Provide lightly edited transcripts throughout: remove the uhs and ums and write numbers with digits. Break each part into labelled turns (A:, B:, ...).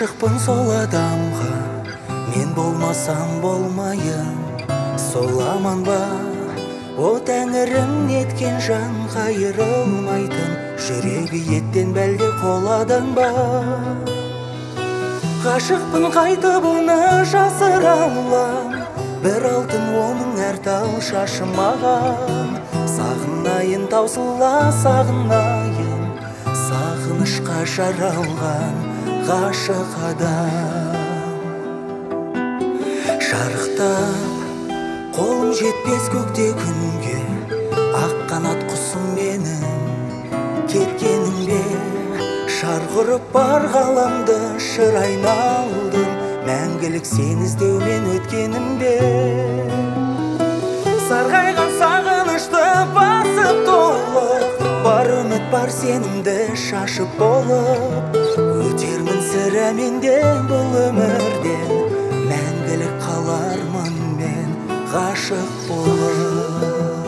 A: Ғашықпын сол адамға, мен болмасам болмайын. Сол аман ба, о тәңірім неткен жан қайырылмайтын. Жүрегі еттен бәлде қоладан ба. Ғашықпын қайтып оны жасыра алам, бір алтын оның әр тал шашы маған. Сағынайын таусыла сағынайын, сағынышқа жаралған ғашық адам. Шарықтап қолым жетпес көкте күнге, ақ қанат құсым менің кеткенің бе. Шарқ ұрып бар ғаламды шыр айналдым, мәңгілік сен іздеумен өткенім бе. Сарғайған сағынышты басып толып, бар үміт бар сенімді шашып болып. Өтермін сірә менде бұл өмірден, мәңгілік қалармын мен ғашық болып.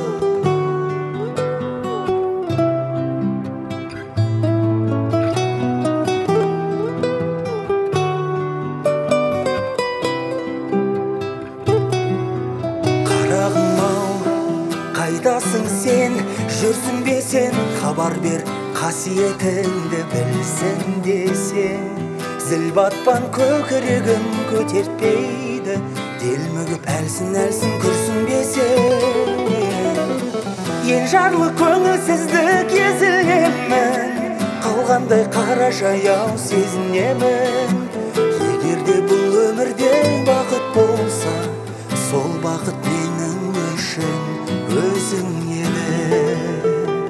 A: Қайдасың сен, жүрсің бе сен, хабар бер, қасиетіңді білсін десең. Зіл батпан көкірегім көтертпейді, делмігіп әлсін күрсін бе сен. Ен жарлы көңілсіздік езілемін, қалғандай қара жаяу сезінемін. Егерде бұл өмірде бақыт болса, сол бақыт менің үшін өзің едің.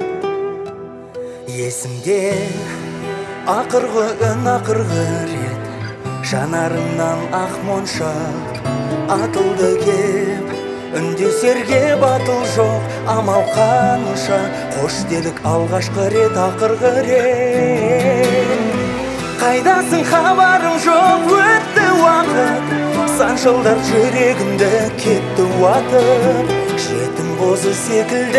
A: Есімде ақырғы үн ақырғы рет, жанарыңнан ақ моншақ атылды кеп. Үндесерге батыл жоқ, амал қанша, қош делік алғашқы рет ақырғы рет. Қайдасың хабарың жоқ, өтті уақыт, сан жылдар жүрегімді кетті уатып. Жетім бозы секілді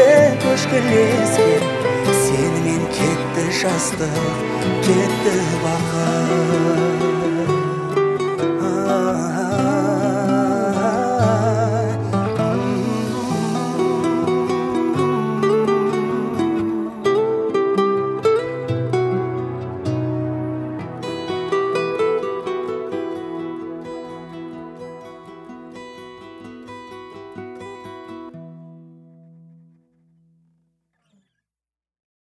A: көшкілескен, сенімен кетті жастық, кетті бақыт.